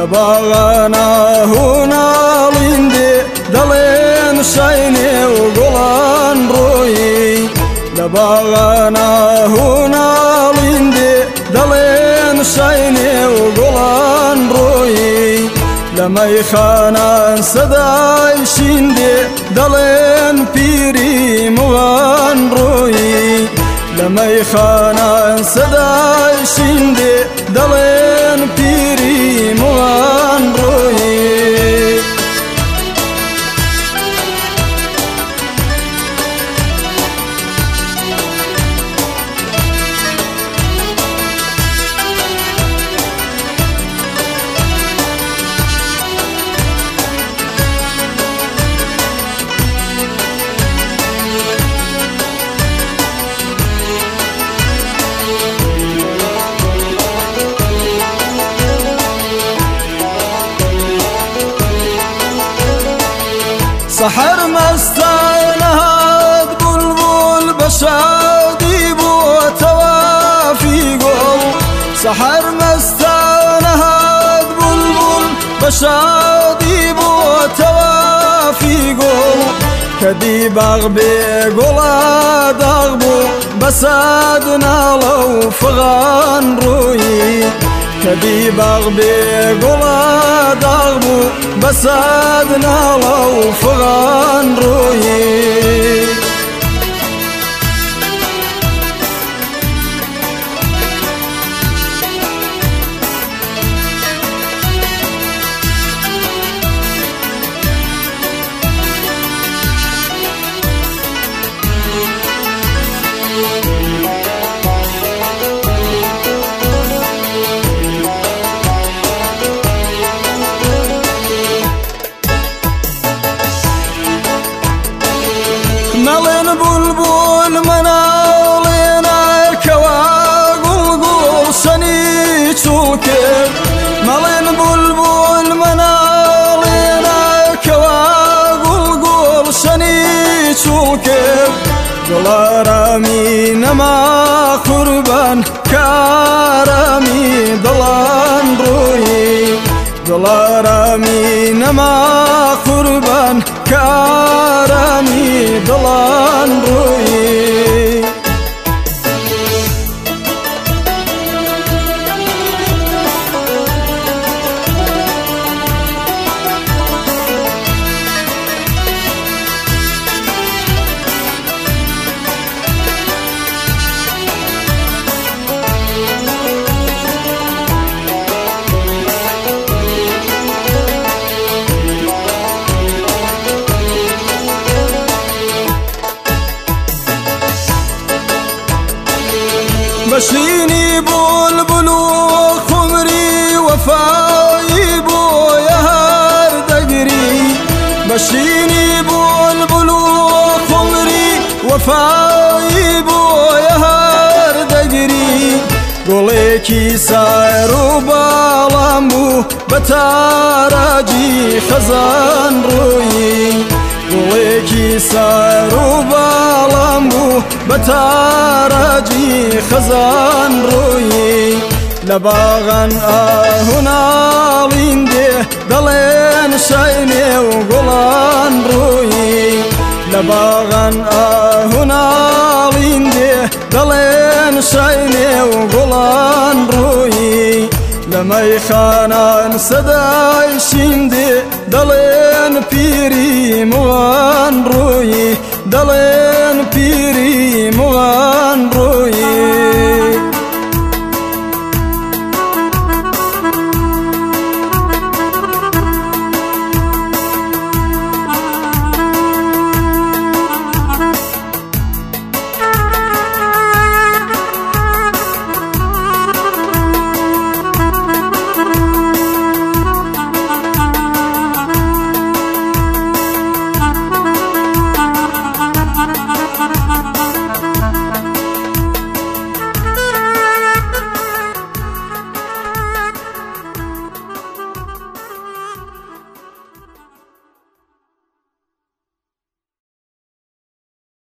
لباغانا هنا لندي دلين شايني وقلان روي لباغانا هنا لندي دلين شايني وقلان روي لما يخانا سداي شندي دلين بيري مغان روي لما يخانا سداي شندي دلين بيري مغان روي سحر مستانهاد بلبل بشادي بوتوافي قول سحر مستانهاد بلبل بشادي بوتوافي قول كدي باغبي قولا داغبو بسادنا لو فغان روي كدي باغبي قولا داغبو بسادنا لو فغان روي نلين بلبل منالينا كواغل سني تشوكر نلين بلبل منالينا كواغل سني تشوكر دلارامي نما قربان كارامي دلان روي دلارامي نما قربان كارامي دلان روي بشيني بلبل خمري وفاي بو يهار دقري بشيني بلبل خمري وفاي بو يهار دقري قوليكي سايرو بالامو بتاراجي خزان روي قوليكي سايرو بالامو بتاراجي خزان روي لباغن هنا لندي دلين شايني وقلان روي لباغن هنا لندي دلين شايني وقلان روي لما يخانا سداي شندي دلين بيري مغان روي دلين بيري مغان روي